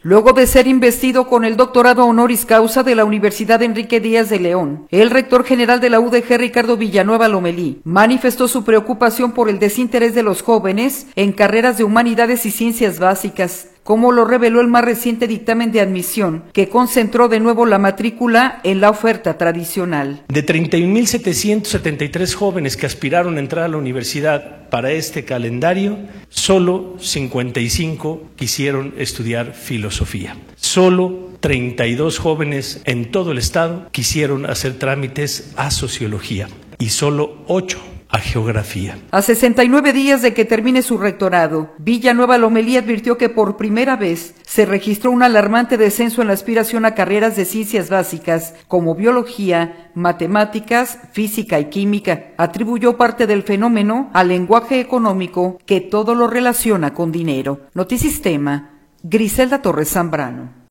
luego de ser investido con el doctorado honoris causa de la Universidad Enrique Díaz de León. El rector general de la UDG, Ricardo Villanueva Lomelí, manifestó su preocupación por el desinterés de los jóvenes en carreras de humanidades y ciencias básicas, como lo reveló el más reciente dictamen de admisión, que concentró de nuevo la matrícula en la oferta tradicional. De 31.773 jóvenes que aspiraron a entrar a la universidad para este calendario, solo 55 quisieron estudiar filosofía. Solo 32 jóvenes en todo el estado quisieron hacer trámites a sociología y solo 8 a geografía. A 69 días de que termine su rectorado, Villanueva Lomelí advirtió que por primera vez se registró un alarmante descenso en la aspiración a carreras de ciencias básicas como biología, matemáticas, física y química. Atribuyó parte del fenómeno al lenguaje económico que todo lo relaciona con dinero. Notisistema, Griselda Torres Zambrano.